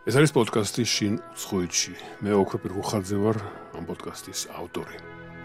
ეს არის პოდკასტი შინ უცხოეთში. მე ოქროპირ ხუხაძე ვარ ამ პოდკასტის ავტორი.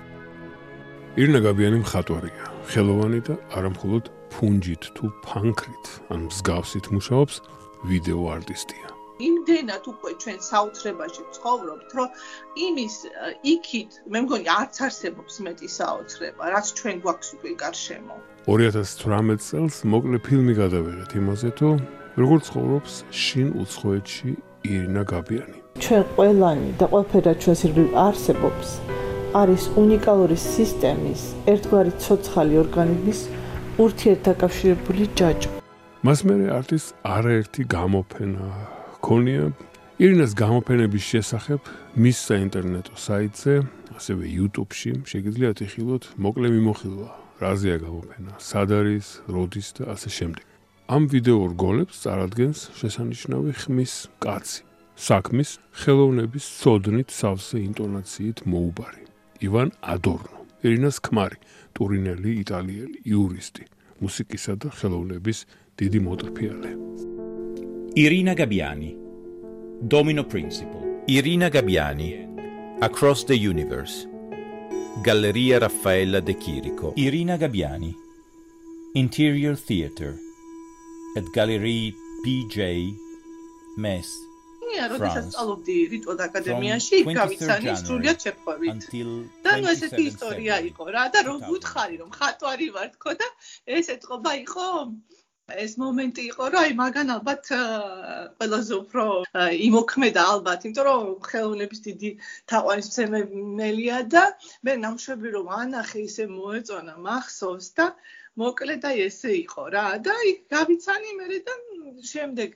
ირინა გაბიანი მხატვარია, ხელოვანი და არამხოლოდ ფუნჯით თუ ფანქრით, ან მსგავსით მუშაობს, ვიდეო არტისტია. იმდენად უკვე ჩვენ საოცრებაში ვცხოვრობთ, რომ იმის იქით, მე მგონი არც არსებობს მეტი საოცრება, რაც ჩვენ გვაქვს უკვე გარშემო. 2018 წელს მოკლე ფილმი გადავიღეთ იმაზე, თუ როგორ ცხოვრობს შინ უცხოეთში ირინა გაბიანი. ჩვენ ყველანი და ყველაფერი ჩვენს ირგვლივ არსებობს, არის უნიკალური სისტემის, ერთგვარი ცოცხალი ორგანიზმის ურთიერთდაკავშირებული ჯაჭვ. მას მერე არტისტს არაერთი გამოფენა ქონია. ირინას გამოფენების შესახებ მის საინტერნეტო საიტზე, ასევე YouTube-ში შეგიძლიათ იხილოთ მოკლე მიმოხილვა, რაზეა გამოფენა, სად არის, როდის და ასე შემდეგ. ამ ვიდეო რგოლებს წარადგენს შესანიშნავი ხმის კაცი, საქმის ხელოვნების სოდნით სავსე ინტონაციით მოუბარი, ივან ადორნო, ირინას ქმარი, ტურინელი, იტალიელი, იურისტი, მუსიკისა და ხელოვნების დიდი მოტრფიალე. Irina Gabbiani, Domino Principle. Irina Gabbiani, Across the Universe. Galleria Raffaella De Chirico. Irina Gabbiani, Interior Theatre at Galerie PJ Metz. როდესაც სწავლობდი რიტვად აკადემიაში, გავიცანი სრულიად შეხვევით. და ნუ ესეთი ისტორია იყო რა და რომ ვუთხარი რომ ხატვარი ვარ თქო და ეს ეთყობა იყო ეს მომენტი იყო რომ აი მაგან ალბათ ყველაზე უფრო იმოქმედა ალბათ, იმიტომ რომ ხელოვნების დიდი თაყვანისმცემელია და მე ნამშვები რომ ანახე ისე მოეწონა მახსოვს და მოკლედ აი ესე იყო რა და აი გავიცანი მე და შემდეგ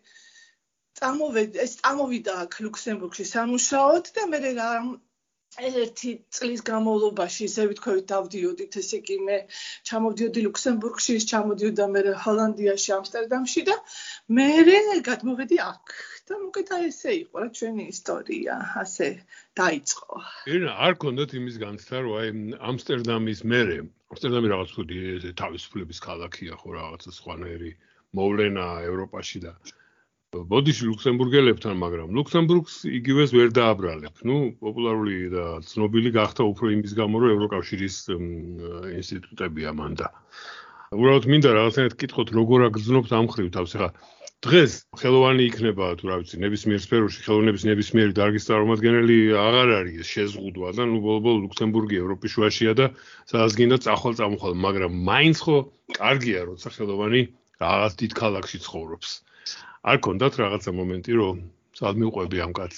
წამოვიდა აქ ლუქსემბურგში სამუშაოდ და მე ერთი წლის განმავლობაში ისე ვთქვით დავდიოდით, ესე იგი მე ჩამოვდიოდი ლუქსემბურგში, ჩამოვდიოდა მე ჰოლანდიაში, ამსტერდამში და მე გადმოვედი აქ. და მოკლედ ესე იყო რა ჩვენი ისტორია, ასე დაიწყო. ირინა, არ გქონდათ იმის განცდა, რომ აი ამსტერდამის მერე, ამსტერდამი რაღაც ხუდი თავისუფლების ქალაქია ხო რაღაცა სხვანაირი მოვლენა ევროპაში და ბოდიში ლუქსემბურგელებთან, მაგრამ ლუქსემბურგს იგივეს ვერ დააბრალებ. ნუ პოპულარული და ცნობილი გახდა უფრო იმის გამო, რომ ევროკავშირის ინსტიტუტებია მან და უბრალოდ მინდა რაღაცნაირად კითხოთ, როგორ აგრძნობთ ამ ხრივ თავს. ახლა დღეს ხელოვანი იქნება თუ რა ვიცი, ნებისმიერ სფეროში ხელოვნების ნებისმიერი დარგის წარმომადგენელი აღარ არის შეზღუდვა და ნუ ბოლო-ბოლო ლუქსემბურგი ევროპის შუაშია და სადაც გინდა წახვალ-წამოხვალ, მაგრამ მაინც ხო კარგია, როცა ხელოვანი რაღაც დიდ ქალაქში ცხოვრობს. არ გქონდათ რაღაცა მომენტი, რომ სად მივყვები ამ კაცს?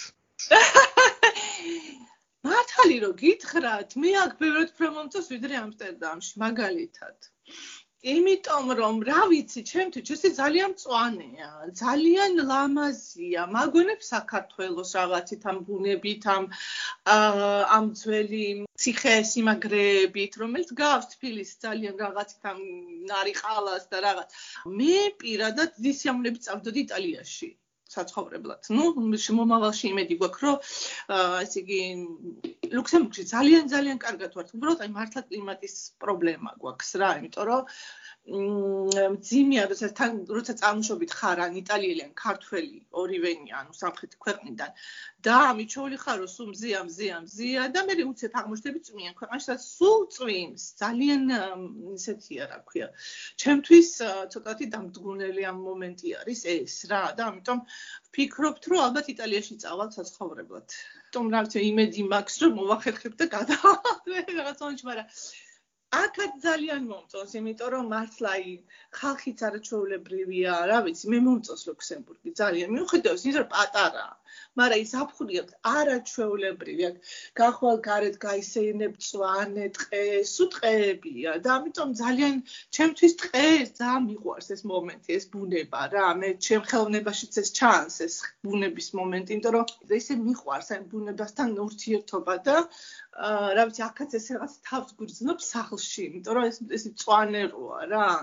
მართალი რომ გითხრათ, მე აქ ბევრად უფრო მომწონს ვიდრე ამსტერდამში, მაგალითად. იმიტომ რომ რა ვიცი, ჩემთვის ეს ძალიან მწვანეა, ძალიან ლამაზია, მაგონებს საქართველოს რაღაცით ამ ბუნებით, ამ ძველი ციხე-სიმაგრეებით, რომელიც გავს თბილისს ძალიან რაღაცით ამ ნარიყალას და რაღაც. მე პირადად დიდი სიამოვნებით წავდოდი იტალიაში. საცხოვრებლად. ნუ მომავალში იმედი გვაქვს, რომ ესე იგი ლუქსემბურგში ძალიან კარგად ვართ. უბრალოდ აი მართლა კლიმატის პრობლემა გვაქვს რა, იმიტომ რომ მძიმეა, როცა წარმოშობით ხარ ან იტალიელი ან ქართველი, ორივენი, ანუ სამხრეთი ქვეყნიდან და მიჩვეული ხარ, რომ სულ მზია და მე უცებ აღმოჩნდები წვიმიან ქვეყანაში და სულ წვიმს. ძალიან ისეთია, რა ქვია. ჩემთვის ცოტათი დამდგუნელი ამ მომენტი არის ეს რა და ამიტომ ვფიქრობთ, რომ ალბათ იტალიაში წავალ საცხოვრებლად. თუმცა რა ვიცი, იმედი მაქვს, რომ მოვახერხებ და გადავალ რაღაც მომენტში, მაგრამ აქაც ძალიან მომწონს, იმიტომ რომ მართლა ხალხიც არაჩვეულებრივია, რა ვიცი, მე მომწონს ლუქსემბურგი ძალიან. მიუხედავად იმისა, რომ პატარაა, მაგრამ ის აფხურიებთ არაჩვეულებრივია. გახვალ გარეთ გაისეირნებ მწვანე ტყე, სულ ტყეებია და ამიტომ ძალიან ჩემთვის ტყე ძალიან მიყვარს ეს მომენტი, ეს ბუნება რა. მე ჩემ ხელოვნებაშიც ეს ჩანს, ეს ბუნების მომენტი, იმიტომ რომ ესე მიყვარს აი ბუნებასთან ურთიერთობა და რა ვიცი, აქაც ეს რაღაც თავს გვგრძნობს სახლში, იმიტომ რომ ეს მწვანე როა რა.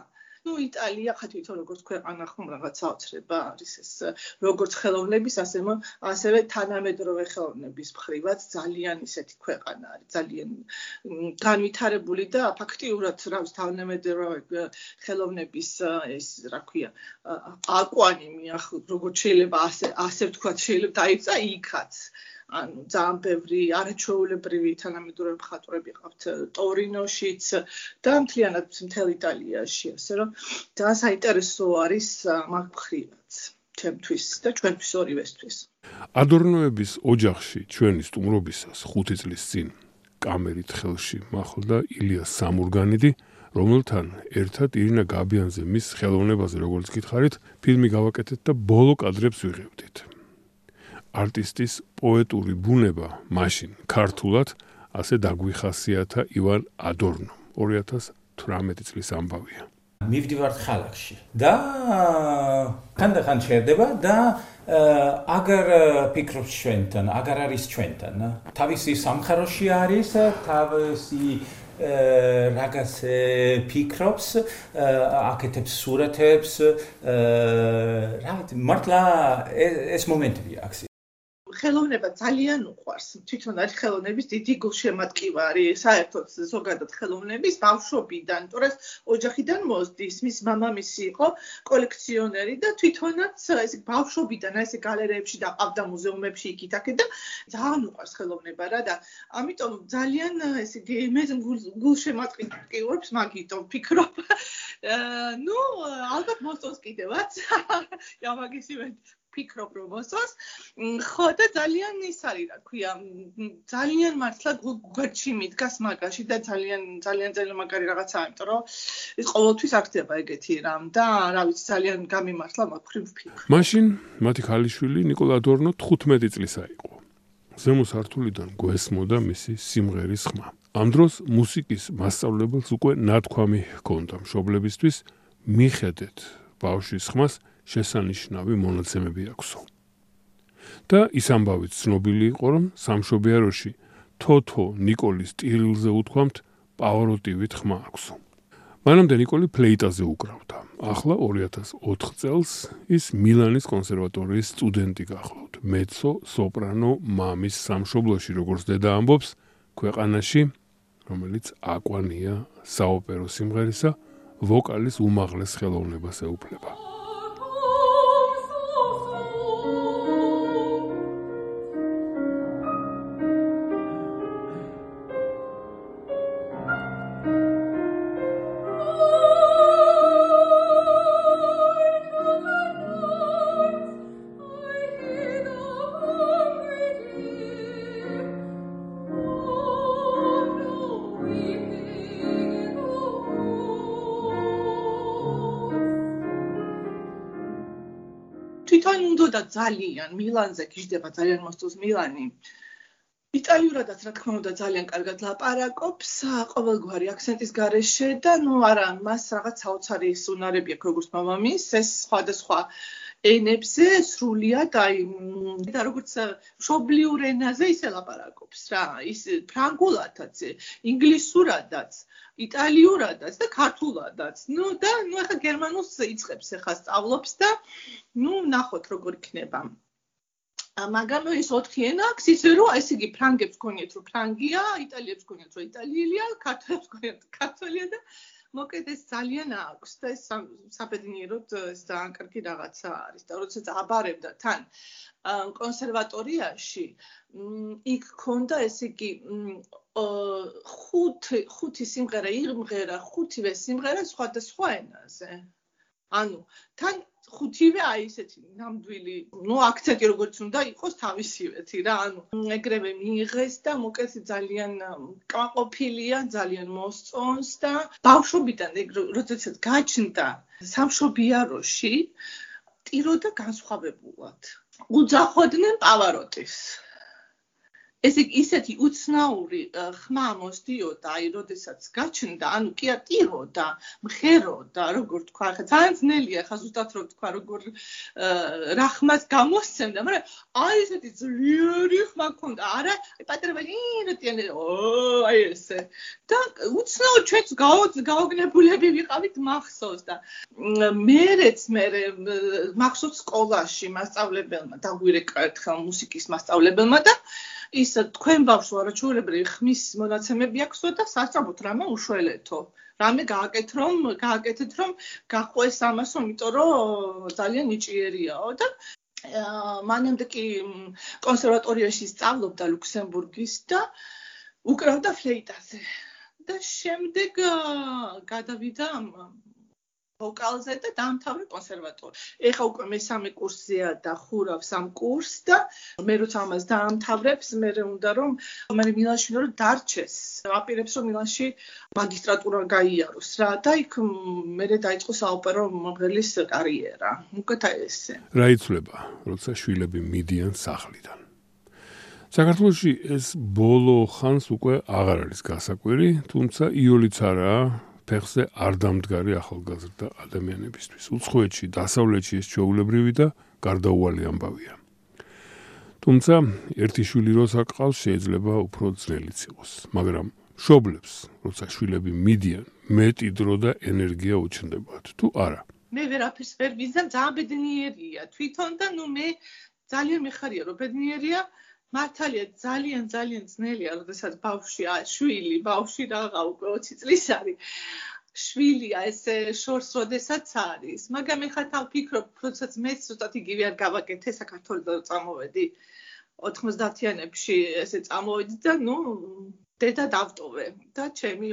ნუ იტალია ხა თვითონ როგორც ქვეყანა ხომ რაღაც საოცრება არის ეს როგორც ხელოვნების ასევე თანამედროვე ხელოვნების მხრივაც ძალიან ისეთი ქვეყანა არის ძალიან განვითარებული და ფაქტიურად რა ვიცი თანამედროვე ხელოვნების ეს რა ქვია აკვანი როგორც შეიძლება ასე ვთქვათ შეიძლება დაიწყა იქაც ანუ ძალიან ბევრი არაჩვეულებრივი თანამედროვე მხატვრები ყავთ ტორინოშიც და მთლიანად მთელ იტალიაში ასე რომ ძალიან საინტერესო არის მაგ მხრივაც ჩემთვის და ჩვენთვის ორივესთვის ადორნოების ოჯახში ჩვენი სტუმრობისას 5 წლის წინ კამერით ხელში მახლდა ილიას სამურგანიდი რომელთან ერთად ირინა გაბიანზე მის ხელოვნებაზე როგორც გითხარით ფილმი გავაკეთეთ და ბოლო კადრებს ვიღებდით არტისტის პოეტური ბუნება მაშინ ქართულად ასე დაგვიხასიათა ივან ადორნომ 2018 წლის ამბავია მივდივართ ხალხში და ხანდახან შერდება და აგარ ფიქრობს ჩვენთან აგარ არის ჩვენთან თავისი სამხაროში არის თავისი რაღაც ფიქრობს აკეთებს სურათებს რა ვიცი მართლა ეს მომენტია აქ ხელოვნება ძალიან უყვარს. თვითონ არის ხელოვნების დიდი გულშემატკივარი, საერთოდ ზოგადად ხელოვნების ბავშვობიდან, თორეს ოჯახიდან მოსდის. მის მამამისი იყო კოლექციონერი და თვითონაც ეს ბავშვობიდან ესე გალერეებში დაყავდა მუზეუმებში იქით-აქეთ და ძალიან უყვარს ხელოვნება რა და ამიტომ ძალიან ესე მე გულშემატკივრობს მაგიტომ ფიქრობ. ნუ ალბათ მოსწონს კიდევაც. ямაგისივე ფიქრობ რომ მოსწონს ხო და ძალიან ის არის რა ქვია ძალიან მართლა გვერდში მიდგას მაგაში და ძალიან მაგარი რაღაცაა იმიტომ რომ ის ყოველთვის აქდება ეგეთი რამ და რა ვიცი ძალიან გამიმართლა მაგხრივ ფიქრ მაშინ მათი ქალიშვილი ნიკოლა ადორნო 15 წლისა იყო ზემო სართულიდან გვესმოდა მისი სიმღერის ხმა ამ დროს მუსიკის მასწავლებელს უკვე ნათქვამი ჰქონდა მშობლებისთვის მიხედეთ ბავშვის ხმას შესანიშნავი მონაცემები აქვსო. და ის ამბავით ცნობილი იყო, რომ სამშობიაროში თოთო ნიკოლის ტირილზე უთქვამთ პავაროტივით ხმა აქვსო. მანამდე ნიკოლი ფლეიტაზე უკრავდა. ახლა 2004 წელს ის მილანის კონსერვატორიის სტუდენტი გახლავთ. მეცო სოპრანო მამის სამშობლოში, როგორც დედა ამბობს, ქვეყანაში, რომელიც აკვანია საოპერო სიმღერისა, ვოკალის უმაღლეს ხელოვნებას ეუფლება. და ძალიან მილანზე გიждდება ძალიან მოსწონს მილანი იტალიურადაც რა თქმა უნდა ძალიან კარგად ლაპარაკობს ყოველგვარი აქცენტის გარეშე და ნუ არა მას რაღაც საოცარი უნარები აქვს როგორც მამამის ეს სხვადასხვა ენებზე სრულიად აი და როგორც მშობლიურ ენაზე ისე ლაპარაკობს რა ის ფრანგულადაც ინგლისურადაც იტალიურადაც და ქართულადაც ნუ ახლა გერმანულს იწყებს ახლა სწავლობს და ნუ ნახოთ როგორ იქნება მაგრამ ის 4 ენა აქვს ისე რომ ესე იგი ფრანგებს გქონიათ რომ ფრანგია იტალიელებს გქონიათ რომ იტალიელია ქართველებს გქონიათ ქართველია და მოკლედ ეს ძალიან აქვს და ეს საბედნიეროდ ეს ძალიან კარგი რაღაცა არის და როდესაც აბარებდა თან კონსერვატორიაში იქ ქონდა ესე იგი ხუთი სიმღერა იმღერა ხუთივე სიმღერა სხვადასხვა ენაზე ანუ თან ხუთივე აი ესეთი ნამდვილი ნუ აქცენტი როგორც უნდა იყოს თავისივეთი რა ანუ ეგრევე მიიღეს და მოკლედ ძალიან კმაყოფილია ძალიან მოსწონს და ბავშვობიდან როდესაც გაჩნდა სამშობიაროში ტიროდა განსხვავებულად უძახოდნენ პავაროტის ესე იგი ისეთი უცნაური ხმა მოსდიოდა, აი, როდესაც გაჩნდა, ანუ კი ატიროდა, მღეროდა, როგორ თქვა, ხა ძალიან ძნელია, ხა ზუსტად რო თქვა, როგორ რა ხმას გამოსცემდა, მაგრამ აი ესეთი ძლიერი ხმა ქონდა, არა, პატრაბალი, რატიანი, აი ესე. და უცნაურ ჩვენც გაოგნებულები ვიყავით მახსოვს და მერეც მახსოვს სკოლაში მასწავლებელმა დაგვირეკა ერთხელ მუსიკის მასწავლებელმა და ის თქვენ ბავშვო არაჩვეულებრივი ხმის მონაცემები აქვსო და სასწრაფოდ რამე უშველეთო. რამე გააკეთეთ რომ გაყვეს ამასო, იმიტომ რომ ძალიან ნიჭიერიაო და მანამდე კი კონსერვატორიაში სწავლობდა ლუქსემბურგის და უკრავდა ფლეიტაზე. და შემდეგ გადავიდა ვოკალზე და დაამთავრა კონსერვატორია. ეხა უკვე მესამე კურსია და ხურავს ამ კურსს და მე როცა ამას დაამთავრებს, მე უნდა რომ მილანში რომ დარჩეს. აპირებს რომ მილანში მაგისტრატურა გაიაროს რა და იქ მე დაიწყო საოპერო მომღერლის კარიერა. უკეთ ესე. რა იცვლება, როცა შვილები მიდიან სახლიდან? საქართველოში ეს ბოლო ხანს უკვე აღარ არის გასაკვირი, თუმცა იოლიც არაა ფეხზე არ დამდგარი ახალგაზრდა ადამიანებისთვის. უცხოეთში, დასავლეთში ეს ჩვეულებრივი და გარდაუვალი ამბავია. თუმცა ერთი შვილი როცა გყავს, შეიძლება უფრო ძნელიც იყოს, მაგრამ მშობლებს, როცა შვილები მიდიან, მეტი დრო და ენერგია უჩნდებათ, თუ არა? მე ვერაფერს ვერ ვიზამ, ძალიან ბედნიერია თვითონ და მე ძალიან მიხარია რომ ბედნიერია. მართალია ძალიან ძნელია, როდესაც შვილი რაღაცა უკვე 20 წლის არის. შვილია ესე შორს როდესაც არის. მაგრამ ეხლა თან ვფიქრობ, როდესაც მეც ზუსტად იგივე არ გავაკეთე საქართველოს წამოვედი 90-იანებში ესე წამოვედი და დედა დავტოვე და ჩემი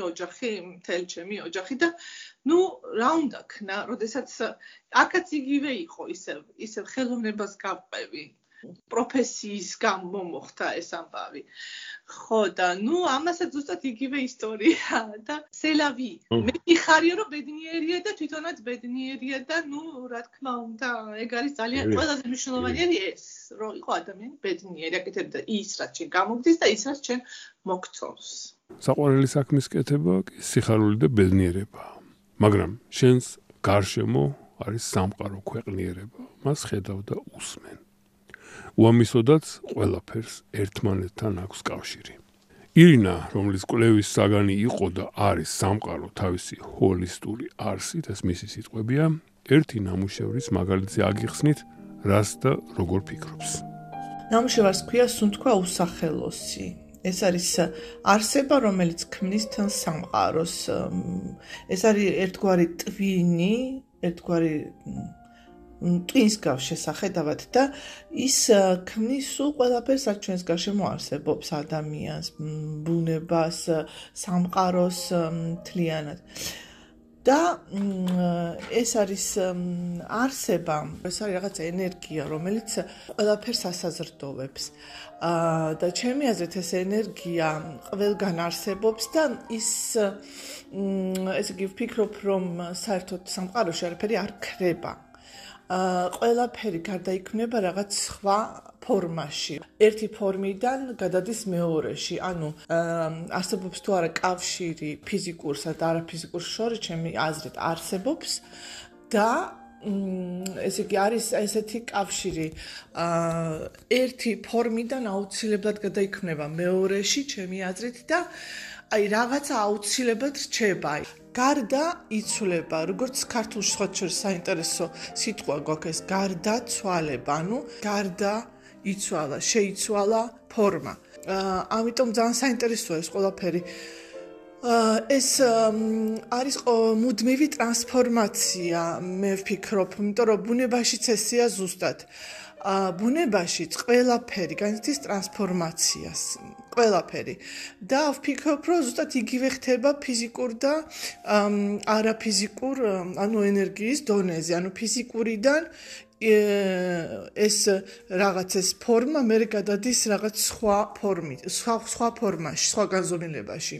ოჯახი და რა უნდა ქნა, როდესაც აქაც იგივე იყო ისევ ხელოვნებას გავყევი. პროფესიის გამო მოხდა ეს ამბავი. ხო და ამასაც ზუსტად იგივე ისტორია და სელავი. მე მიხარია რომ ბედნიერია და თვითონაც ბედნიერია და რა თქმა უნდა, ეგ არის ძალიან ყველაზე მნიშვნელოვანი ეს, რომ იყო ადამიანი ბედნიერი, აკეთებდა ის, რაც შენ გამოგდის და ის, რაც შენ მოგწონს. საყვარელი საქმის კეთება კი სიხარული და ბედნიერება. მაგრამ შენს გარშემო არის სამყარო ქვეყნიერება, მას ხედავ და უსმენ. უამისოდაც ყველაფერს ერთმანეთთან აქვს კავშირი. ირინა, რომლის კვლევის საგანი იყო და არის სამყარო თავისი ჰოლისტური არსით, ეს მისი სიტყვებია, ერთი ნამუშევრის მაგალითზე აგიხსნით, რას და როგორ ფიქრობს. ნამუშევარს ქვია სუნთქვა უსახელოსი. ეს არის არსება, რომელიც ქმნის თან სამყაროს. ეს არის ერთგვარი ტვინი, ერთგვარი ტვინს გავს შესახედავად და ის ქმნის სულ ყველაფერს, რაც ჩვენს გარშემო არსებობს, ადამიანს, ბუნებას, სამყაროს მთლიანად. და ეს არის არსება, ეს არის რაღაც ენერგია, რომელიც ყველაფერს ასაზრდოვებს. და ჩემი აზრით ეს ენერგია ყველგან არსებობს და ესე იგი ვფიქრობ, რომ საერთოდ სამყაროში არაფერი არ ქრება. ყველაფერი გარდაიქმნება რაღაც სხვა ფორმაში. ერთი ფორმიდან გადადის მეორეში. ანუ არსებობს თუ არა კავშირი ფიზიკურსა და არაფიზიკურს შორის, ჩემი აზრით არსებობს და ესე იგი არის ესეთი კავშირი. ერთი ფორმიდან აუცილებლად გადაიქმნება მეორეში, ჩემი აზრით და აი რაღაცა აუცილებლად რჩება. გარდა იცვლება, როგორც ქართულში სხვა შორის საინტერესო სიტყვა გვაქვს ეს გარდაცვალება, ანუ გარდა იცვალა, შეიცვალა ფორმა. ამიტომ ძალიან საინტერესოა ეს ყველაფერი. ეს არის მუდმივი ტრანსფორმაცია, მე ვფიქრობ, იმიტომ რომ ბუნებაშიც ესეა ზუსტად. ბუნებაშიც ყველაფერი განიცდის ტრანსფორმაციას. ყველაფერი. და ვფიქრობ, რომ ზუსტად იგივე ხდება ფიზიკურ და არაფიზიკურ, ანუ ენერგიის დონეზე, ანუ ფიზიკურიდან ეს რაღაცის ფორმა მე გადადის რაღაც სხვა ფორმით, სხვა ფორმაში, სხვა განზომილებაში.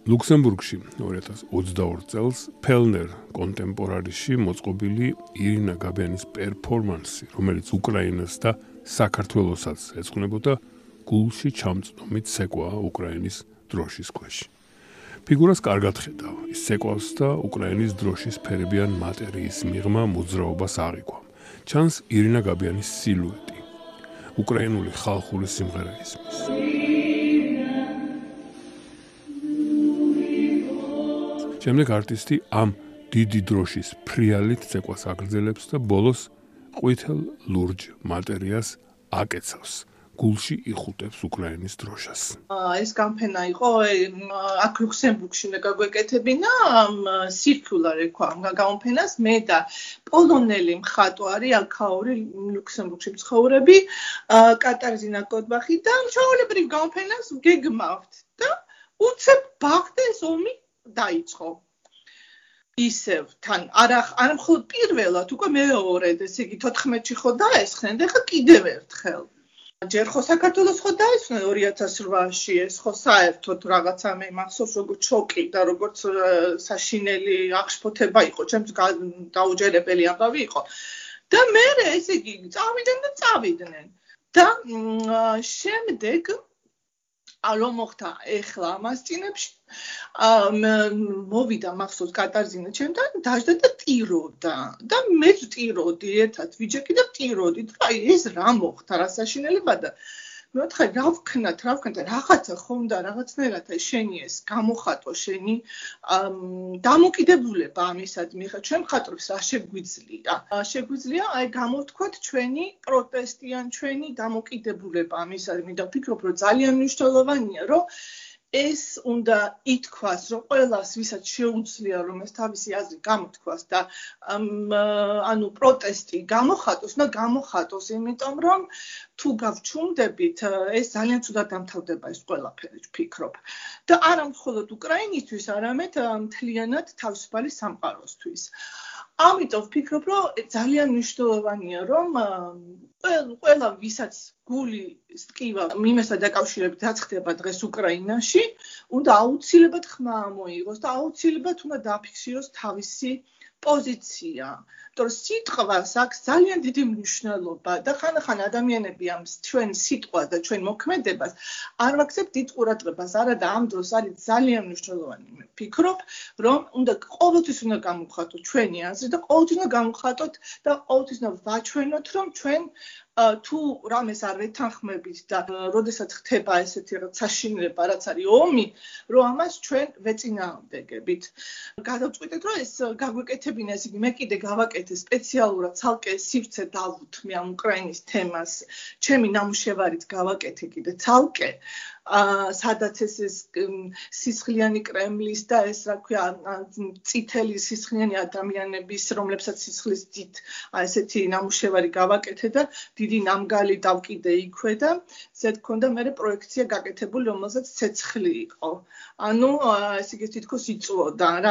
ლუქსემბურგში 2022 წელს ფელნერ კონტემპორარიში მოწყობილი ირინა გაბიანის პერფორმანსი, რომელიც უკრაინას და საქართველოსაც ეძღვნებოდა, გულში ჩამწნომით ცეკვაა უკრაინის დროშის ქვეშ. ფიგურას კარგად ხედავ, ის ცეკვავს და უკრაინის დროშის ფერებიან მატერიის მიღმა მოძრაობას აღიქვა. ჩანს ირინა გაბიანის სილუეტი. უკრაინული ხალხური სიმღერა ისმის. შემდეგ არტისტი ამ დიდი დროშის ფრიალით ცეკვას აგრძელებს და ბოლოს ყვითელ ლურჯ მატერიას აკეცავს. გულში იხუტებს უკრაინის დროშას. ეს გამფენა იყო აქ ლუქსემბურგში მე გაგვეკეთებინა circular ეკვა გამფენას მე და პოლონელი მხატვარი ალქაური ლუქსემბურგში მცხოვრები კატარზინა კოტბახი და ჩვეულებრივ გამფენას გეგმავთ და უცებ ბახდეს ომი დაიწყო. ისევ თან არა მხოლოდ პირველად უკვე მეორედ ესე იგი 14-ში ხო დაესხნენ და ხა კიდევ ერთხელ ჯერ ხო საქართველოს ხო დაესხნენ 2008-ში ეს ხო საერთოდ რაღაცა მე მახსოვს როგორც შოკი და როგორც საშინელი აღშფოთება იყო ჩემს დაუჯერებელი ამბავი იყო და მე ესე იგი წავიდნენ და შემდეგ ალო მოხდა ეხლა ამას წინებში მოვიდა მახსოვს კატარზინა ჩემთან დაждდა და ტიროდა და მეც ტიროდი ერთად ვიჯექი და ტიროდი და აი ეს რა მოხდა რა საშინელება და მე ვთქი რა ვქნათ რაღაცა ხონდა რაღაცნაირად აი შენი ეს გამოხატო შენი დამოკიდებულება ამისადმი ხა ჩვენ მხატვრებს რა შეგვიძლია აი გამოვთქვათ ჩვენი პროტესტი ან ჩვენი დამოკიდებულება ამისადმი და ვფიქრობ რომ ძალიან მნიშვნელოვანია რომ ეს უნდა ითქვას, რომ ყველას ვისაც შეუძლია რომ ეს თავისი აზრი გამოთქვას და ანუ პროტესტი გამოხატოს და გამოხატოს, იმიტომ რომ თუ გავჩუმდებით, ეს ძალიან ცუდად დამთავრდება ეს ყველაფერი, ვფიქრობ. და არა მხოლოდ უკრაინისთვის, არამედ მთლიანად თავისუფალი სამყაროსთვის. ამიტომ ვფიქრობ, რომ ძალიან მნიშვნელოვანია, რომ ყველა ვისაც გული სტკივა მიმესთან დაკავშირებით რაც ხდება დღეს უკრაინაში, უნდა აუცილებლად ხმა მოიღოს და აუცილებლად უნდა დააფიქსიროს თავისი პოზიცია. იმიტომ რომ სიტყვას აქვს ძალიან დიდი მნიშვნელობა და ხან-ხან ადამიანები ამ ჩვენ სიტყვას და ჩვენ მოქმედებას არ ვაქცევთ დიდ ყურადღებას, არა და ამ დროს არის ძალიან მნიშვნელოვანი. მე ვფიქრობ, რომ ყოველთვის უნდა გამოვხატოთ ჩვენი აზრი და ყოველთვის უნდა გამოვხატოთ და ყოველთვის უნდა ვაჩვენოთ, რომ ჩვენ თუ რამეს არ ვეთანხმებით და როდესაც ხდება ესეთი რაღაც საშინელება, რაც არის ომი, რომ ამას ჩვენ ვეწინააღმდეგებით. გადავწყვიტეთ, რომ ეს გაგვეკეთებინა, ესე იგი მე კიდე გავაკეთე სპეციალურად ცალკე სივრცე დავუთმე ამ უკრაინის თემას. ჩემი ნამუშევარით გავაკეთე კიდე ცალკე სადაც ეს სისხლიანი კრემლის და ეს რა ქვია წითელი სისხლიანი ადამიანების რომლებსაც სისხლის დიდ ესეთი ნამუშევარი გავაკეთე და დიდი ნამგალი დავკიდე იქვე და ზედ ქონდა მე პროექცია გაკეთებული რომელსაც ცეცხლი იყო ანუ ესე იგი თითქოს იწვოდა რა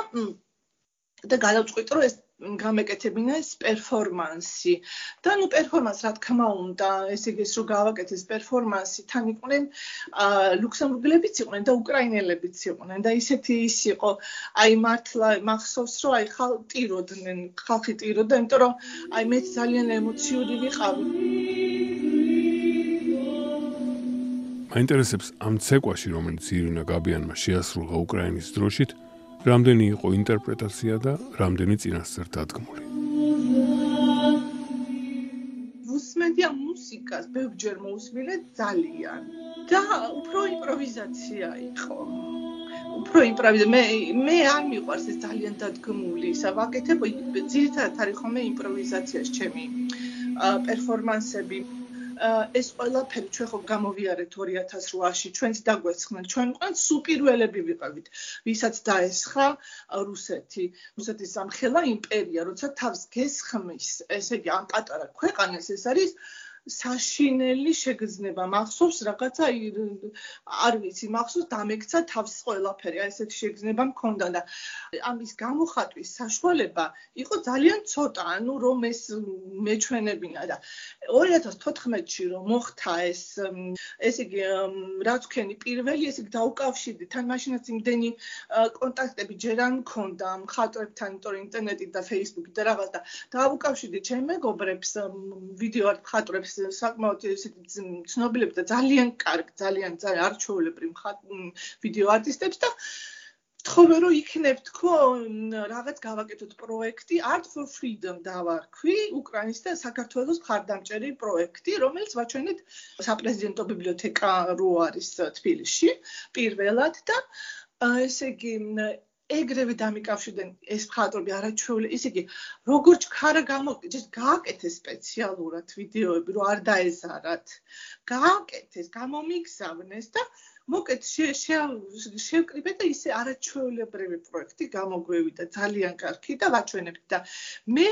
და გადავწყვიტე რომ ეს გამეკეთებინა ეს პერფორმანსი და ნუ პერფორმანს რა თქმა უნდა ესე იგი რომ გავაკეთეს პერფორმანსი თან იყვნენ ლუქსემბურგელებიც იყვნენ და უკრაინელებიც იყვნენ და ისეთი ის იყო აი მართლა მახსოვს რომ აი ხალხი ტიროდა იმიტომ რომ აი მე ძალიან ემოციური ვიყავი მაინტერესებს ამ ცეკვაში რომელიც ირინა გაბიანმა შეასრულა უკრაინის დროშით რამდენი იყო ინტერპრეტაცია და რამდენი წინასწარ დადგმული. ვუსმენდი ამ მუსიკას, ბევრჯერ მოვუსმინე ძალიან და უფრო იმპროვიზაცია იყო. უფრო იმპროვიზაცია. მე არ მიყვარს ეს ძალიან დადგმული, ისა ვაკეთებ ძირითადად არის ხოლმე იმპროვიზაციაში ჩემი პერფორმანსები. ეს ყველაფერი ჩვენ ხო გამოვიარეთ 2008-ში, ჩვენც დაგვეცხნენ, ჩვენ ყან სუპირველები ვიყავით, ვისაც დაესხა რუსეთის სამხელა იმპერია, როცა თავს გესხმის, ესე იგი ამ პატარა ქვეყანას ეს არის საშინელი შეგრძნება მახსოვს რაღაცა არ ვიცი მახსოვს დამექცა თავს ყველაფერი აი ესეთი შეგრძნება მქონდა და ამის გამოხატვის საშუალება იყო ძალიან ცოტა ანუ რომ ეს მეჩვენებინა და 2014-ში რომ მოხდა ესე იგი რაც ვქენი პირველი ესე იგი დაუკავშირდი თან მაშინაც იმდენი კონტაქტები ჯერ არ მქონდა მხატვრებთან იმიტომ რომ ინტერნეტი და ფეისბუქი და რაღაც და დაუკავშირდი ჩემ მეგობრებს ვიდეო არტ მხატვრებს საკმაოდ ესეთი ცნობილები და ძალიან კარგი ძალიან არჩეულებრივ ვიდეო არტისტებს და თხოვე რომ იქნებ თქო რაღაც გავაკეთოთ პროექტი Art for Freedom დავარქვი უკრაინის და საქართველოს მხარდამჭერი პროექტი რომელიც ვაჩვენეთ საპრეზიდენტო ბიბლიოთეკა რო არის თბილისში პირველად და ესე იგი ეგრევე დამიკავშირდნენ ეს მხატვრები არაჩვეული ისე იგი როგორ ჩქარა გამოგდეს გააკეთეს სპეციალურად ვიდეოები რომ არ დაეზარათ გააკეთეს გამომიგზავნეს და მოკეთ შევკრიბე და ისე არაჩვეულებრივი პროექტი გამოგვევიდა ძალიან კარგი და ვაჩვენებთ და მე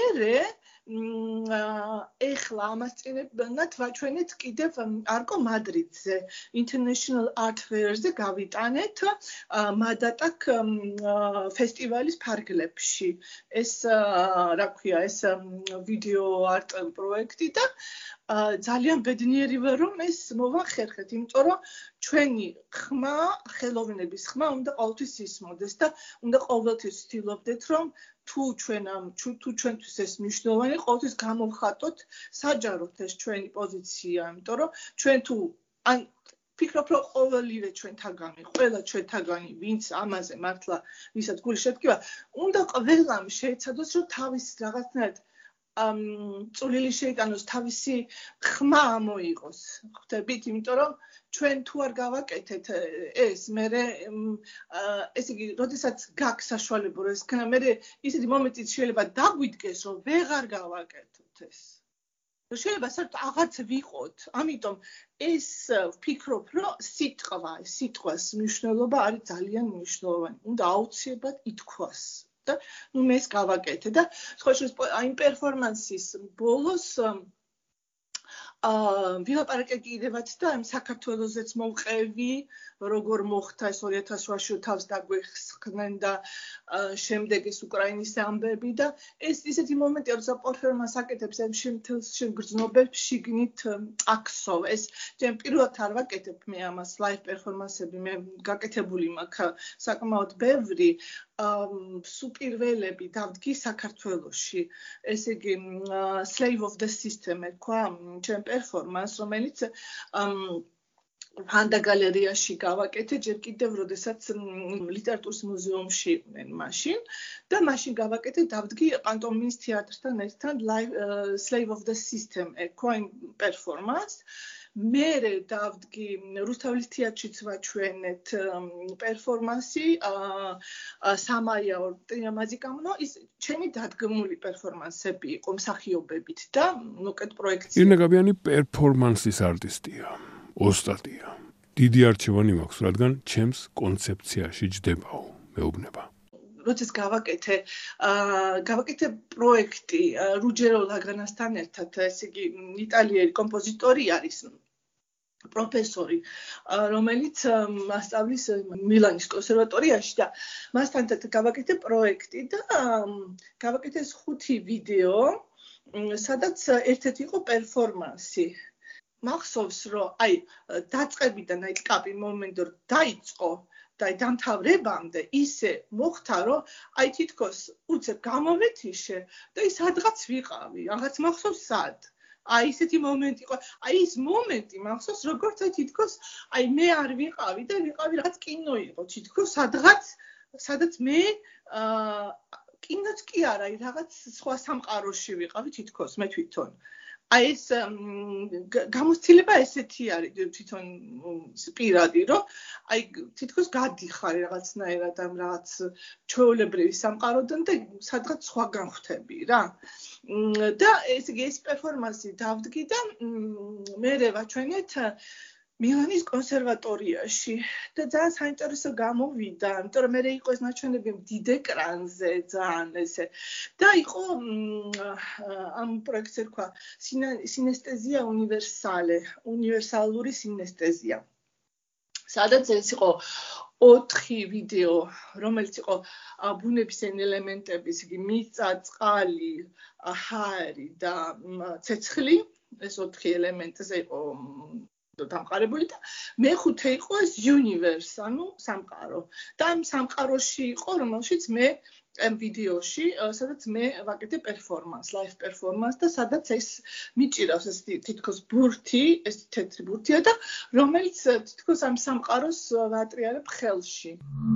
ეხლა ამას წინებნად ვაჩვენეთ კიდევ არკო მადრიდზე International Art Fair-ზე გავიტანეთ მადატაკ ფესტივალის ფარგლებში ეს რა ქვია ეს ვიდეო არტ პროექტი და ძალიან ბედნიერი ვარ რომ ეს მოვახერხეთ იმიტომ რომ ჩვენი ხმა ხელოვნების ხმა უნდა ყოველთვის ისმოდეს და უნდა ყოველთვის ვცდილობდეთ რომ თუ ჩვენთვის ეს მნიშვნელოვანი ყოველთვის გამოვხატოთ საჯაროდ ეს ჩვენი პოზიცია იმიტომ რომ ჩვენ თუ ან ფიქრობ რომ ყოველივე ჩვენთაგანი ყველა ჩვენთაგანი ვინც ამაზე მართლა ვისაც გული შედგება უნდა ყველამ შეეცადოს რომ თავის რაღაცნაირად წვლილი შეიტანოს თავისი ხმა ამოიღოს ხვდებით იმიტომ რომ ჩვენ თუ არ გავაკეთეთ ეს მე ესე იგი როდესაც გაქვს საშუალება რომ ეს ქნა მე ისეთი მომენტიც შეიძლება დაგვიდგეს რომ ვეღარ გავაკეთოთ ეს შეიძლება საერთოდ აღარც ვიყოთ ამიტომ ეს ვფიქრობ რომ სიტყვას მნიშვნელობა არის ძალიან მნიშვნელოვანი უნდა აუცილებლად ითქვას და ნუ მე ეს გავაკეთე და სხვა აი პერფორმანსის ბოლოს ვილაპარაკე კიდევაც და ამ საქართველოსეც მოვყევი როგორ მოხდა ეს 2008-ში თავს დაგვეხსნენ და შემდეგ ეს უკრაინის ამბები და ეს ისეთი მომენტია როცა პერფორმანს აკეთებს ამ შემთხვევაში გრძნობებს შიგნით აკსოვ ეს ჩემ პირველად არ ვაკეთებ მე ამას ლაივ პერფორმანსები მე გაკეთებული მაქვს საკმაოდ ბევრი სუპირველები დავდგი საქართველოში ესე იგი Slave of the System ერქვა ჩემ პერფორმანს რომელიც ფანდა გალერეაში გავაკეთე ჯერ კიდევ როდესაც ლიტერატურის მუზეუმში იყვნენ მაშინ და მაშინ გავაკეთე დავდგი პანტომიმის თეატრთან ერთად Slave of the System ერქვა იმ პერფორმანს მე დავდგი რუსთავის თეატრშიც ვაჩვენეთ პერფორმანსი სამაიაო ტრიამაზიკამნო ის ჩემი დადგმული პერფორმანსები იყო მსახიობებით და მოკეთ პროექცია ირნა გაბიანი პერფორმანსის არტისტია ოსტატია დიდი არჩევანი მაქვს რადგან ჩემს კონცეფციაში ჯდებაო მეუბნება როდესაც გავაკეთე პროექტი რუჯერო ლაგანასთან ერთად ესე იგი იტალიელი კომპოზიტორი არის პროფესორი რომელიც მასწავლის მილანის კონსერვატორიაში და მასთან ერთად გავაკეთე პროექტი და გავაკეთე 5 ვიდეო სადაც ერთ-ერთი იყო პერფორმანსი მახსოვს რომ აი დაწყებიდან აი კაპი მომენტი რომ დაიწყო და დამთავრებამდე ისე მოხდა რომ აი თითქოს უცებ გამოვეთიშე და ის სადღაც ვიყავი რაღაც მახსოვს სად აი ესეთი მომენტი იყო აი ეს მომენტი მახსოვს როგორც აი თითქოს აი მე არ ვიყავი და ვიყავი რაღაც კინო იყო თითქოს სადაც მე კინოც კი არა აი რაღაც სხვა სამყაროში ვიყავი თითქოს მე თვითონ აი ეს გამოცდილება ესეთი არის თვითონ პირადი რომ აი თითქოს გადიხარ რაღაცნაირად ამ რაღაც ჩვეულებრივი სამყაროდან და სადღაც სხვაგან ხვდები რა და ესე იგი ეს პერფორმანსი დავდგი და მე ვაჩვენეთ მილანის კონსერვატორიაში და ძალიან საინტერესო გამოვიდა, იმიტომ რომ მე იყო ეს ნაჩვენები დიდ ეკრანზე ძალიან ესე და იყო ამ პროექტს ერქვა სინესტეზია უნივერსალური სინესტეზია. სადაც ეს იყო 4 ვიდეო, რომელიც იყო ბუნების ელემენტების, იგი მიწა, წყალი, ჰაერი და ცეცხლი, ეს 4 ელემენტზე იყო დამყარებული და მეხუთე იყო ეს universe, ანუ სამყარო. და ამ სამყაროში იყო, რომელშიც მე ამ ვიდეოში, სადაც მე ვაკეთე performance, live performance და სადაც ეს მიჭირავს ეს თითქოს ბურთი, ეს თეთრი ბურთია და რომელიც თითქოს ამ სამყაროს ვატრიალებ ხელში.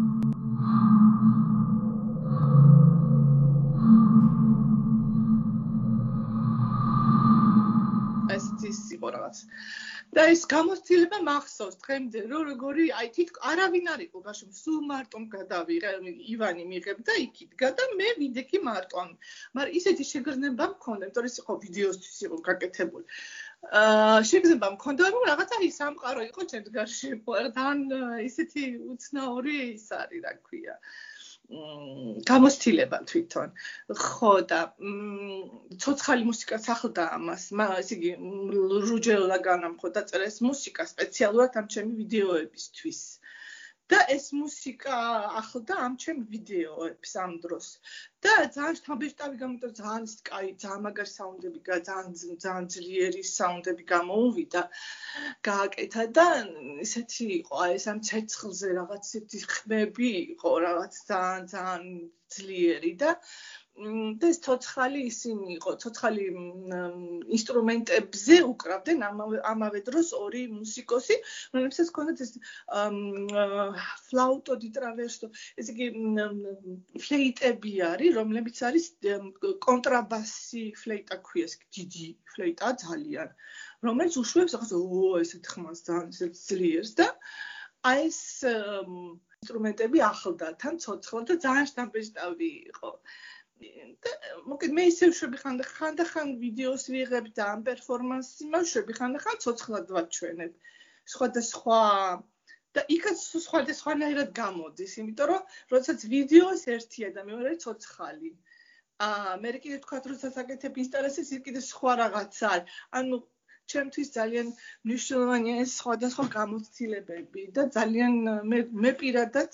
ეს იყო რაღაც. და ეს გამოცდილება მახსოვს დღემდე, რომ როგორი არავინ არ იყო გაშო, სულ მარტომ გადავიღე, ივანი მიიღებდა იქიდგა და მე ვიდექი მარტომ. მაგრამ ისეთი შეგრძნება მქონდა, იმიტომ რომ ეს იყო ვიდეოსთვის იყო გაკეთებული. შეგრძნება მქონდა, რომ რაღაცა ის სამყარო იყო ჩემს გარშემო, ძალიან ისეთი უცნაური ის არის, რა ქვია. გამოცდილება თვითონ. ხო და ცოცხალი მუსიკაც ახლდა ამას. ესე იგი რუჯელა განამხო დაწერა ეს მუსიკა სპეციალურად ამ ჩემი ვიდეოებისთვის. და ეს მუსიკა ახლდა ამ ჩემ ვიდეოებს ამ დროს. და ძალიან შთამბეჭდავი გამოვიდა, ძალიან კაი, ძალიან მაგარი საუნდები, ძალიან ძლიერი საუნდები გამოუვიდა. გააკეთა და ესეთი იყო, ეს ამ ცეცხლზე რაღაც ისეთი ხმები იყო, რაღაც ძალიან ძლიერი და ეს ცოცხალი ისინი იყო, ცოცხალი ინსტრუმენტებზე უკრავდნენ ამავე დროს 2 მუსიკოსი, რომლებსაც ჰქონდათ ეს ფლაუტო დი ტრავერსო, ესე იგი ფლეიტები არის, რომლებიც არის კონტრაბასი ფლეიტა ქვია, დიდი ფლეიტა ძალიან, რომელიც უშვებს რაღაც ესეთ ხმას ძალიან ძლიერს და აი ეს ინსტრუმენტები ახლდა თან ცოცხლად და ძალიან შთამბეჭდავი იყო. მოკეთ მე ისე ვშვები ხანდახან ვიდეოს ვიღებ და ამ პერფორმანსს იმავშვები ხანდახან ცოცხლად ვაჩვენებ. სხვადასხვა და იქაც სხვადასხვანაირად გამოდის, იმიტომ რომ როდესაც ვიდეოს ერთია და მეორე ცოცხალი. მე კიდე თქვა, როდესაც აკეთებ ინსტალაციას, ის კიდე სხვა რაღაცა არის. ანუ ჩემთვის ძალიან მნიშვნელოვანია ეს სხვადასხვა გამოცდილებები და ძალიან მე პირადად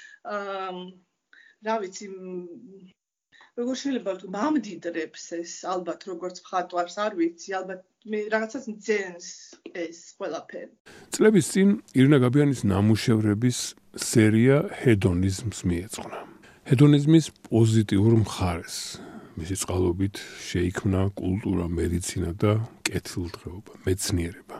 რა ვიცი როგორ შეიძლება ვთქვა, მამდიდრებს ეს ალბათ როგორც მხატვარს, არ ვიცი, ალბათ მე რაღაცას მძენს ეს ყველაფერი. წლების წინ ირინა გაბიანის ნამუშევრების სერია ჰედონიზმს მიეძღვნა. ჰედონიზმის პოზიტიურ მხარეს მისი წყალობით შეიქმნა კულტურა, მედიცინა და კეთილდღეობა, მეცნიერება.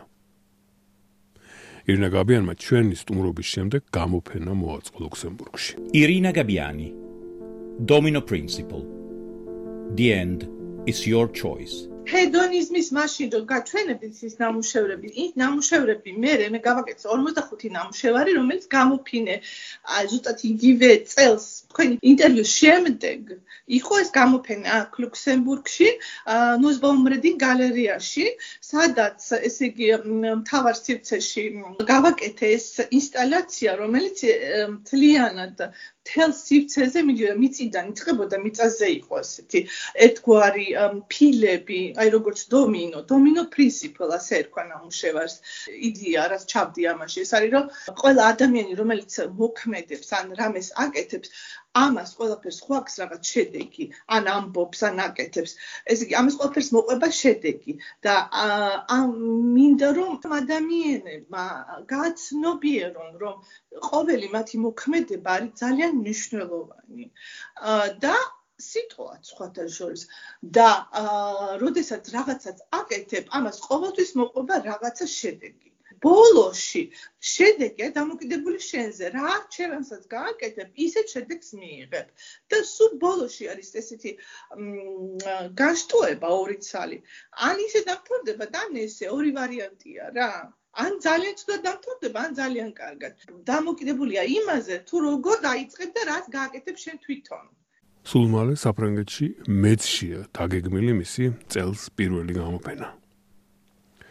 ირინა გაბიანმა ჩვენი სტუმრობის შემდეგ გამოფენა მოაწყო ლუქსემბურგში. Irina Gabiani, Domino Principle. The end is your choice. ჰედონიზმის მაშინ რომ გაჩვენებთ ის ნამუშევრები მე გავაკეთე 45 ნამუშევარი, რომელიც გამოფინე ზუსტად იგივე წელს თქვენი ინტერვიუს შემდეგ იყო ეს გამოფენა აქ ლუქსემბურგში, ნუსბაუმრედინ გალერეაში, სადაც ესე იგი მთავარ სივრცეში გავაკეთე ეს ინსტალაცია, რომელიც მთლიანად თელ სივრცეზე მიდიოდა, მიწიდან იწყებოდა, მიწაზე იყო ესეთი ერთგვარი ფილები, აი როგორც დომინო პრინციპი, ასე ერქვა ნამუშევარს. იდეა, რაც ჩავდი ამაში, ეს არის, რომ ყველა ადამიანი, რომელიც მოქმედებს ან რამეს აკეთებს, ამას ყველაფერს ხوارს რაღაც შედეგი, ან ამბობს, ან აკეთებს. ესე იგი, ამას ყველაფერს მოყვება შედეგი და მინდა რომ ადამიანებმა გაცნობიერონ, რომ ყოველი მათი მოქმედება არის ძალიან მნიშვნელოვანი და სიტყვაც სხვათა შორის და როდესაც რაღაცას აკეთებ, ამას ყოველთვის მოყვება რაღაცა შედეგი. ბოლოში შედეგია დამოკიდებული შენზე, რა არჩევანსაც გააკეთებ, ისეთ შედეგს მიიღებ. და სულ ბოლოში არის ესეთი განშტოება 2 ცალი. ან ისე დამთავრდება და ან ესე 2 ვარიანტია რა. ან ძალიან ცუდად დამთავრდება, ან ძალიან კარგად. დამოკიდებულია იმაზე, თუ როგორ დაიწყებ და რაც გააკეთებ შენ თვითონ. სულ მალე საფრანგეთში მეცშია დაგეგმილი მისი წელს პირველი გამოფენა.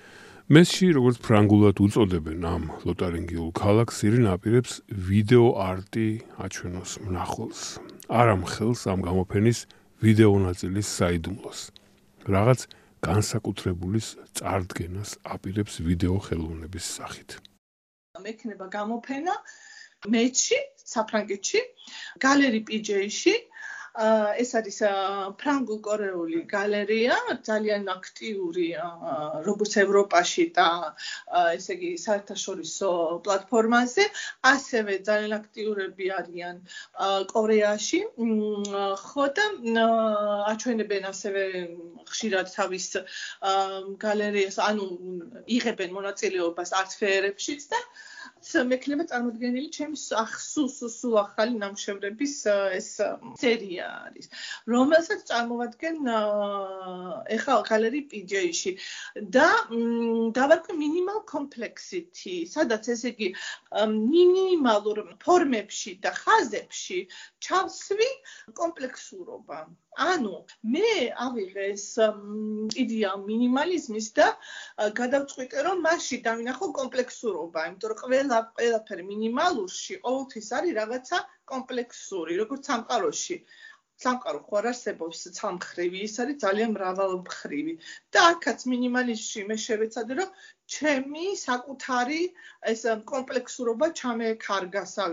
მესში, როგორც ფრანგულად უწოდებენ ამ ლოტარინგიულ ქალაქს, ირინა აპირებს ვიდეო არტი აჩვენოს მნახველს. არ ამხელს ამ გამოფენის ვიდეო ნაწილის საიდუმლოს. რაღაც განსაკუთრებულის წარდგენას აპირებს ვიდეო ხელოვნების სახით. მექნება გამოფენა მეჩში, საფრანგეთში, გალერი PJ-ში. ეს არის ფრანგულ-კორეული გალერეა, ძალიან აქტიური, როგორც ევროპაში და ესე იგი საერთაშორისო პლატფორმაზე, ასევე ძალიან აქტიურები არიან კორეაში. ხო და აჩვენებენ ასევე ხშირად თავის გალერეას, ანუ იღებენ მონაწილეობას არტ-ფეერებშიც და მექნება წარმოდგენილი ჩემი სულ ახალი ნამუშევრების ეს სერია არის, რომელსაც წარმოვადგენ ეხლა გალერი PJ-ში და დავარქვი minimal complexity, სადაც ესე იგი მინიმალურ ფორმებში და ხაზებში ჩავსვი კომპლექსურობა. ანუ მე ავიღე ეს იდეა მინიმალიზმის და გადავწყვიტე რომ მასში დავინახო კომპლექსურობა, იმიტომ რომ ყველაფერი მინიმალურში ყოველთვის არის რაღაცა კომპლექსური, როგორც სამყაროში. სამყარო ხო არ არსებობს ცალმხრივი, ის არის ძალიან მრავალმხრივი. და აქაც მინიმალიზმში მე შევეცადე რომ ჩემი საკუთარი ეს კომპლექსურობა ჩამეკარგასავ,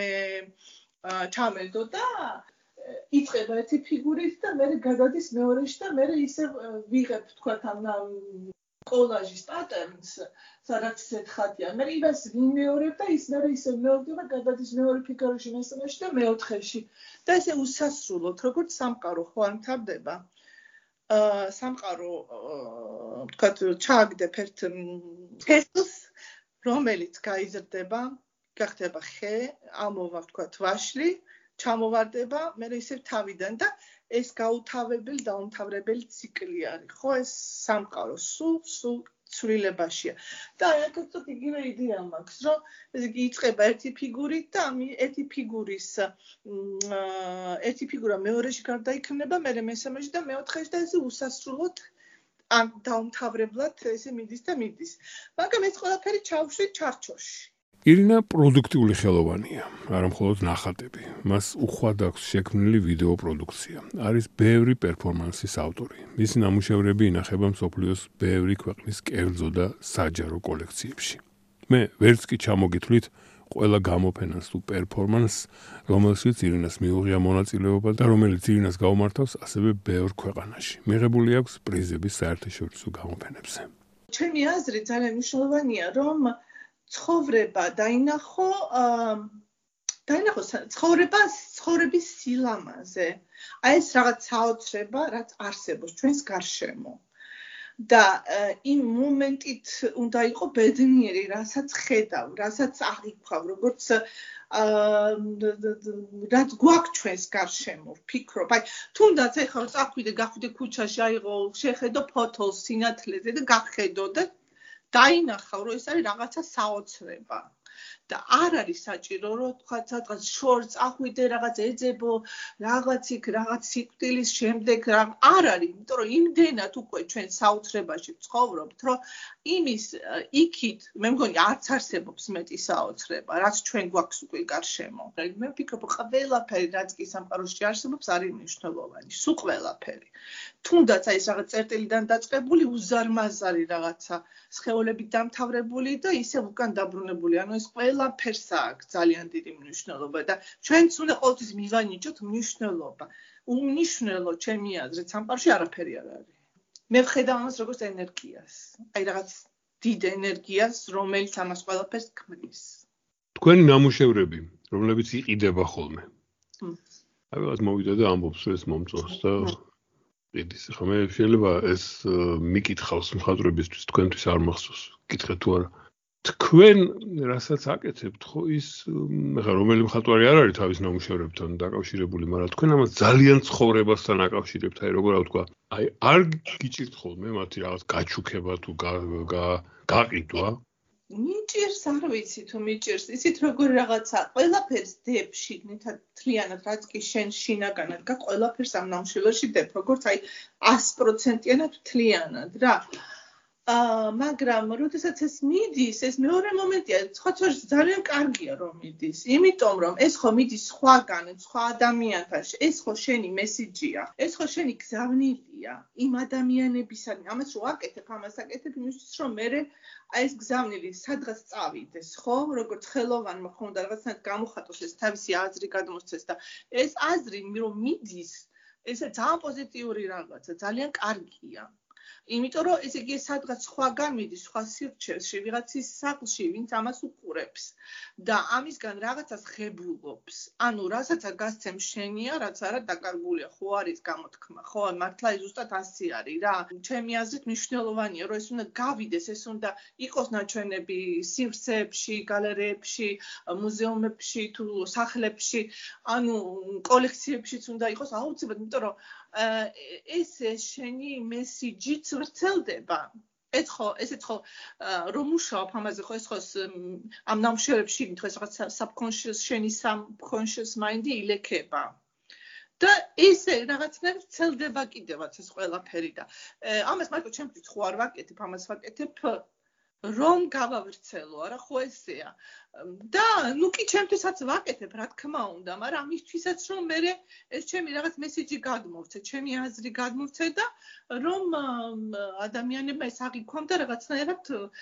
ჩამედო და იწყება ერთი ფიგურით და მე გადადის მეორეში და მე ისე ვიღებ თქვათ ამ კოლაჟის პატერნს, სადაც ისეთ ხატია. მე იმას ვიმეორებ და ის მე ისე მეორდება, გადადის მეორე ფიგურაში, მესამეში და მეოთხეში. და ესე უსასრულოდ, როგორც სამყარო ხო არ მთავრდება. სამყარო თქვათ ჩააგდებ ერთ თესლს, რომელიც გაიზრდება, გახდება ხე, ამოვა თქვათ ვაშლი, ჩამოვარდება, მე ისევ თავიდან და ეს გაუთავებელი და დაუმთავრებელი ციკლი არის. ხო ეს სამყარო სულ ცვლილებაშია. და აქაც იგივე იდეა მაქვს, რომ ესე იგი იწყება ერთი ფიგურით და ერთი ფიგურა მეორეში გარდაიქმნება, მე მესამეში და მეოთხეში და ესე უსასრულოდ დაუმთავრებლად ესე მიდის და მიდის. მაგრამ ეს ყველაფერი ჩავშვით ჩარჩოში. ირინა პროდუქტიული ხელოვანია, არა მხოლოდ ნახატები. მას უხვად აქვს შექმნილი ვიდეო პროდუქცია. არის ბევრი პერფორმანსის ავტორი. მისი ნამუშევრები ინახება მსოფლიოს ბევრი ქვეყნის კერძო და საჯარო კოლექციებში. მე ვერც კი ჩამოგითვლით ყველა გამოფენას თუ პერფორმანსს, რომელშიც ირინას მიუღია მონაწილეობა და რომელიც ირინას გაუმართავს ასევე ბევრ ქვეყანაში. მიღებული აქვს პრიზები საერთაშორისო გამოფენებზე. ჩემი აზრით ძალიან მნიშვნელოვანია, რომ ცხოვრება დაინახო ცხოვრების სილამაზე. აი ეს რაღაც საოცრება, რაც არსებობს ჩვენს გარშემო. და იმ მომენტით უნდა იყო ბედნიერი, რასაც ხედავ, რასაც აღიქვავ, როგორც რაც გვაქვს ჩვენს გარშემო, ვფიქრობ. აი თუნდაც ეხლა წახვიდე, გახვიდე ქუჩაში, აიღო, შეხედო ფოტოს სინათლეზე და გახედო და დაინახავ, რომ ეს არის რაღაცა საოცრება. და არ არის საჭირო, რომ თქვა სადღაც შორს ახვიდე, რაღაც ეძებო, რაღაც იქ, რაღაც სიკვდილის შემდეგ არ არის, იმიტომ რომ იმდენად უკვე ჩვენ საოცრებაში ცხოვრობთ, რომ იმის იქით, მე მგონი არც არსებობს მეტი საოცრება, რაც ჩვენ გვაქვს უკვე გარშემო. მე ვფიქრობ, ყველაფერი, რაც კი სამყაროში არსებობს, არის მნიშვნელოვანი, სულ ყველაფერი. თუნდაც აი ეს რაღაც წერტილიდან დაწყებული უზარმაზარი რაღაცა სხეულებით დამთავრებული და ისევ უკან დაბრუნებული. ანუ ეს ყველაფერს აქვს ძალიან დიდი მნიშვნელობა და ჩვენც უნდა ყოველთვის მივანიჭოთ მნიშვნელობა. უმნიშვნელო ჩემი აზრით სამყაროში არაფერი არ არის. მე ვხედავ ამას როგორც ენერგიას. აი რაღაც დიდ ენერგიას, რომელიც ამას ყველაფერს ქმნის. თქვენი ნამუშევრები, რომლებიც იყიდება ხოლმე. აი რაღაც მოვიდა და ამბობს ეს მომწონს და იდის. ხო მე შეიძლება ეს მიკითხავს მხატვრებისთვის, თქვენთვის არ მახსოვს. გითხეთ თუ არა. თქვენ რასაც აკეთებთ, ხო ის ხა რომელი მხატვარი არ არის თავის ნამუშევრებთან დაკავშირებული, მაგრამ თქვენ ამას ძალიან ცხოვრებასთან აკავშირებთ, აი როგორ ვთქვა. აი არ გიჭირთ ხოლმე მათი რაღაც გაჩუქება თუ გაყიდვა? მიჭირს, არ ვიცი თუ მიჭირს. ისიც როგორ რაღაცა ყველაფერს დებ შიგნითად თლიანად, რაც კი შენ შინაგანად გა ყველაფერს ამ ნამუშევრში დებ, როგორც აი 100%-იანად თლიანად რა. მაგრამ როდესაც ეს მიდის, ეს მეორე მომენტია, ხოთორ ძალიან კარგია რომ მიდის, იმიტომ რომ ეს ხო მიდის სხვაგან, სხვა ადამიანთან, ეს ხო შენი მესიჯია, ეს ხო შენი გზავნილია იმ ადამიანებისანი, ამას რო აკეთებ, ამას აკეთებ იმისთვის რომ მე ეს გზავნილი სადღაც წავიდეს, ხო? როგორც ხელოვანმა ხო უნდა რაღაცნაირად გამოხატოს ეს თავისი აზრი გადმოსცეს და ეს აზრი რომ მიდის, ესე ძალიან პოზიტიური რაღაცა, ძალიან კარგია. იმიტომ რომ ესე იგი სადღაც სხვაგან მიდის, სხვა სივრცეში, ვიღაცის სახლში, ვინც ამას უყურებს და ამისგან რაღაცას ღებულობს. ანუ რასაც გასცემ შენია, რაც არა დაკარგულია, ხო არის გამოთქმა, ხო, მართლა ზუსტად ასე არის რა. ჩემი აზრით მნიშვნელოვანია, რომ ეს უნდა გავიდეს, ეს უნდა იყოს ნაჩვენები სივრცეებში, გალერეებში, მუზეუმებში თუ სახლებში, ანუ კოლექციებშიც უნდა იყოს აუცილებლად, იმიტომ რომ ესე შენი მესიჯიც ვრცელდება. ესეც ხო რომ მუშაობ ამაზე ხო ეს ხო ამ ნამუშევრებში თქვენ რაღაც subconscious შენი subconscious mind-ი ილექება. და ესე რაღაცნაირად ვრცელდება კიდევაც ეს ყველაფერი და ამას მარტო ჩემთვის ხო არ ვაკეთებ, ამას ვაკეთებ რომ გავავრცელო, არა ხო ესეა. და ნუ კი ჩემთვისაც ვაკეთებ, რა თქმა უნდა, მაგრამ ამისთვისაც რომ მე ეს ჩემი რაღაც მესიჯი გადმოვცე, ჩემი აზრი გადმოვცე და რომ ადამიანებმა ეს აღიქვამ და რაღაცნაირად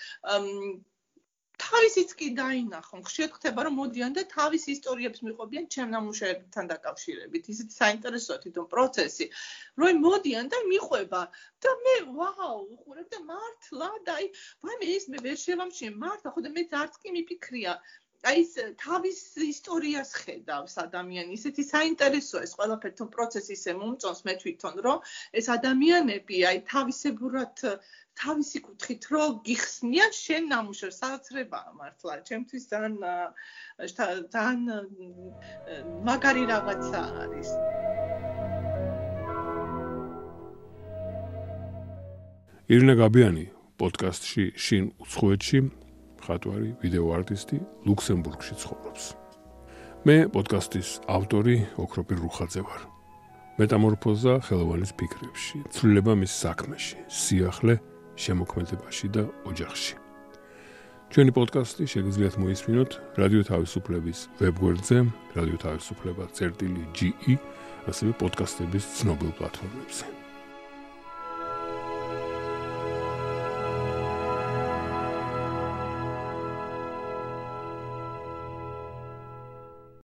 თავისიც კი დაინახონ. ხშირად ხდება რომ მოდიან და თავის ისტორიებს მიყვებიან ჩემ ნამუშევრებთან დაკავშირებით. ისეთი საინტერესოა თვითონ პროცესი, რომ მოდიან და მიყვება და მე ვაუ, უყურებ და მართლა და აი, ვაიმე ეს მე ვერ შევამჩნიე, მართლა ხო და მეც არც კი მიფიქრია. აი ეს თავის ისტორიას ხედავს ადამიანი, ისეთი საინტერესოა ეს ყველაფერი თვითონ პროცესი ისე მომწონს მე თვითონ, რომ ეს ადამიანები აი თავისებურად თავისი კუთხით რო გიხსნიან შენ ნამუშევრს, საოცრებაა მართლა, ჩემთვის ძალიან მაგარი რაღაცა არის. ირინა გაბიანი პოდკასტში შინ უცხოეთში მხატვარი, ვიდეო არტისტი, ლუქსემბურგში ცხოვრობს. მე პოდკასტის ავტორი ოქროპირ რუხაძე ვარ. მეტამორფოზა ხელოვანის ფიქრებში, ცვლილება მის საქმეში, სიახლე შემოქმედებაში და ოჯახში. ჩვენი პოდკასტი შეგიძლიათ მოისმინოთ რადიო თავისუფლების ვებგვერდზე, რადიო თავისუფლება.ge, ასევე პოდკასტების ცნობილ პლატფორმებზე.